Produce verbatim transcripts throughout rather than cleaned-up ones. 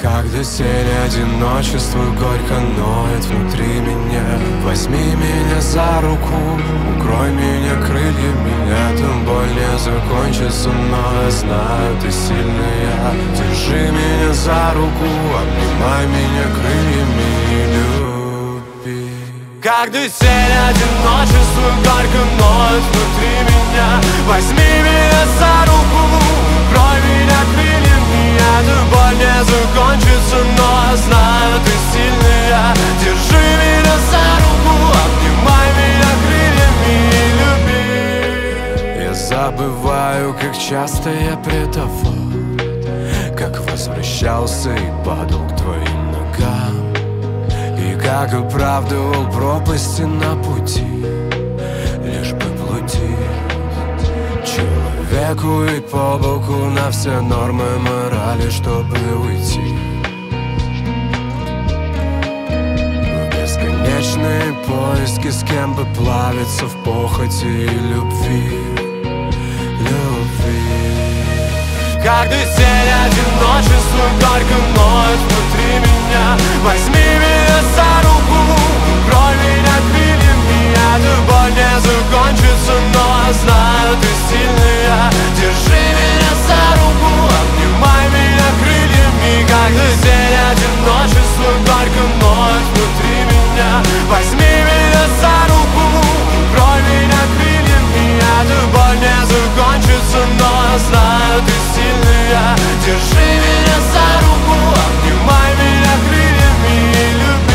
Когда тень одиночества горько ноет внутри меня, возьми меня за руку, укрой меня крыльями. Эта боль не закончится, но я знаю, ты сильная. Держи меня за руку, обнимай меня крыльями и люби. Когда тень одиночества горько ноет внутри меня, возьми меня за руку, укрой меня крыльями. Эта боль не закончится, но я знаю, ты сильная. Держи меня за руку, обнимай меня крыльями и люби. Я забываю, как часто я предавал, как возвращался и падал к твоим ногам, и как оправдывал пропасти на пути, лишь бы плутить. Человеку ведь по боку на все нормы морали, чтобы уйти в бесконечные поиски, с кем бы плавиться в похоти и любви, любви. Когда тень одиночества горько ноет внутри меня, возьми меня за руку, укрой меня крыльями. Эта боль не закончится, но я знаю, ты сильная. Держи меня за руку, обнимай меня крыльями. Когда тень одиночества горько ноет внутри меня, возьми меня за руку, укрой меня крыльями. Эта боль не закончится, но я знаю, ты сильная. Держи меня за руку, обнимай меня крыльями и люби.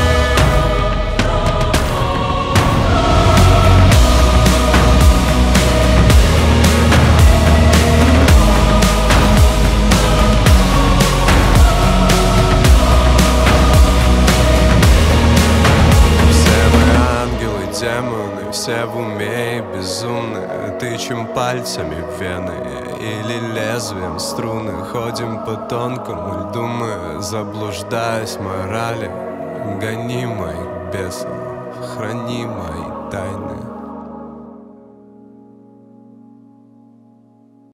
Демоны, все в уме и безумны. Тычем пальцами в вены или лезвием струны. Ходим по тонкому льду мы, заблуждаясь в морали. Гони моих бесов, храни мои тайны.